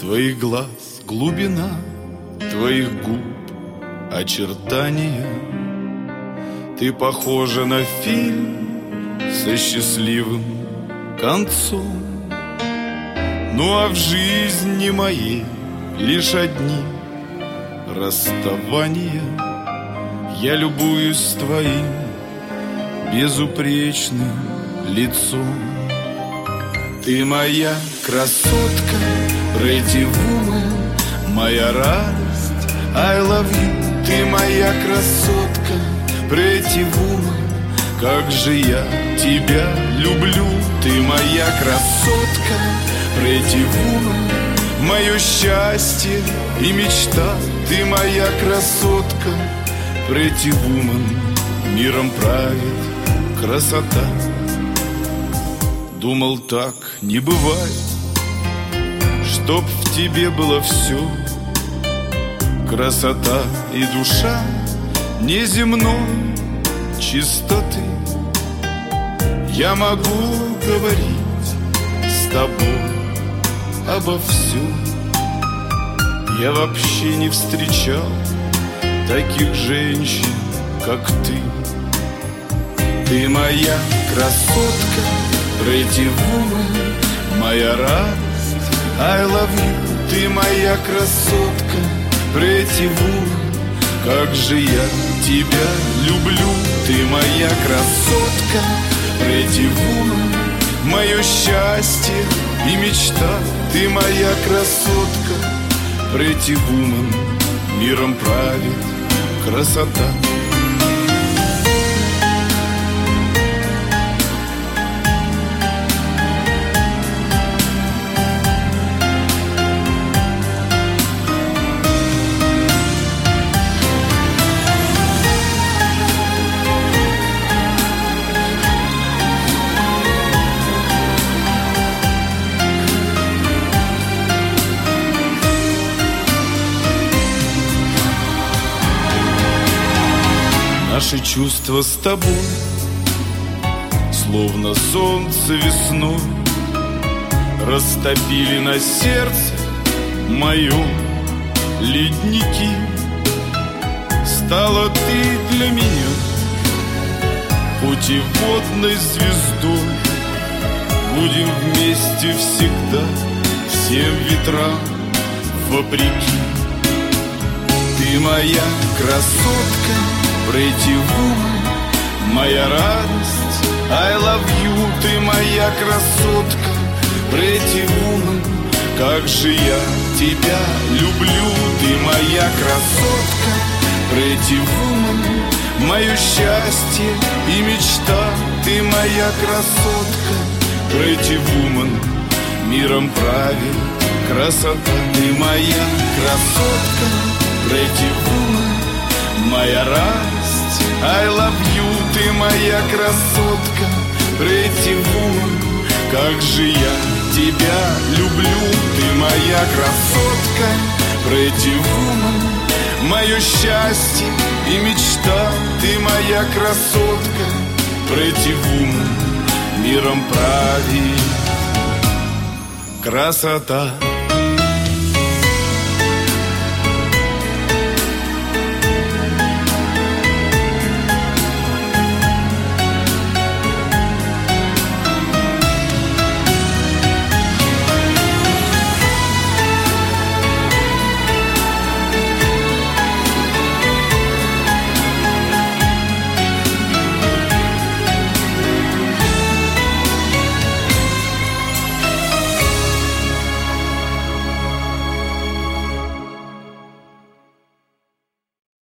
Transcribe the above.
Твоих глаз глубина, твоих губ очертания. Ты похожа на фильм со счастливым концом. Ну а в жизни моей лишь одни расставания. Я любуюсь твоим безупречным лицом. Ты моя красотка, pretty woman, моя радость, I love you. Ты моя красотка, pretty woman, как же я тебя люблю. Ты моя красотка, pretty woman, мое счастье и мечта. Ты моя красотка, pretty woman, миром правит красота. Думал, так не бывает, чтоб в тебе было все. Красота и душа неземной чистоты. Я могу говорить с тобой обо всем. Я вообще не встречал таких женщин, как ты. Ты моя красотка, pretty woman, моя радость, I love you. Ты моя красотка, pretty woman, как же я тебя люблю. Ты моя красотка, pretty woman, мое счастье и мечта. Ты моя красотка, pretty woman, миром правит красота. Наши чувства с тобой, словно солнце весной, растопили на сердце моем ледники. Стала ты для меня путеводной звездой. Будем вместе всегда, всем ветрам вопреки. Ты моя красотка, pretty woman, моя радость, I love you. Ты моя красотка, pretty woman, как же я тебя люблю. Ты моя красотка, pretty woman, мое счастье и мечта. Ты моя красотка, pretty woman, миром правит красота. Ты моя красотка, pretty woman, моя радость, I love you. Ты моя красотка, pretty woman, как же я тебя люблю. Ты моя красотка, pretty woman, мое счастье и мечта. Ты моя красотка, pretty woman, миром правит красота.